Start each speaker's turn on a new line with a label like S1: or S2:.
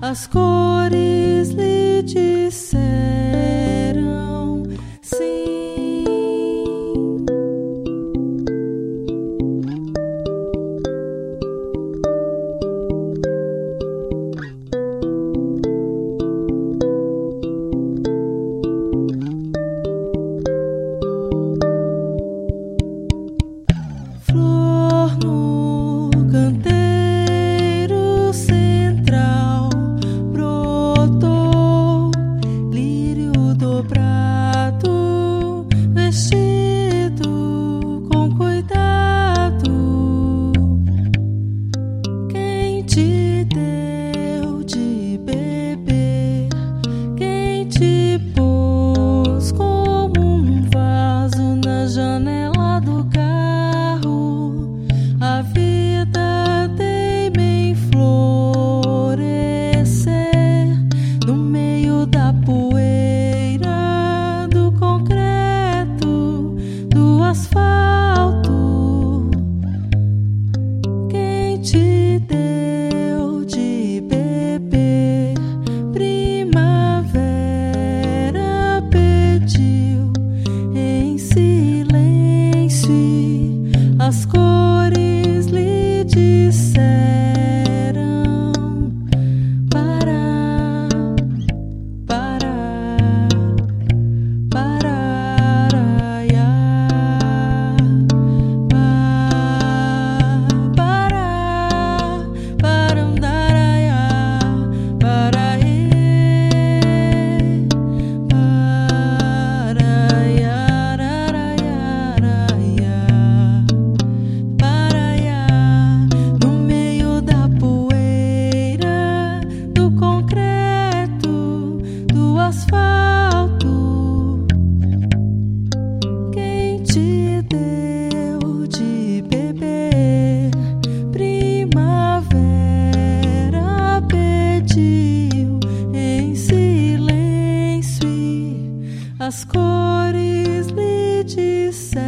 S1: As cores lhe disseram sim. Flor no canteiro central brotou, lírio dobrado, vestido com cuidado. Quem te deu de beber? Quem te pôs como um vaso na janela do carro? A vida teima em florescer no meio da poeira, do concreto, do asfalto. Quem te deu de beber? Primavera pediu em silêncio e as cores lhe disseram parar, parar, pararaiá, parar, parandaraiá, paraê, paraiararaiaraiá. Paraiá, no meio da poeira, do concreto, do asfalto. Quem te deu de beber? Primavera pediu em silêncio e as cores lhe disseram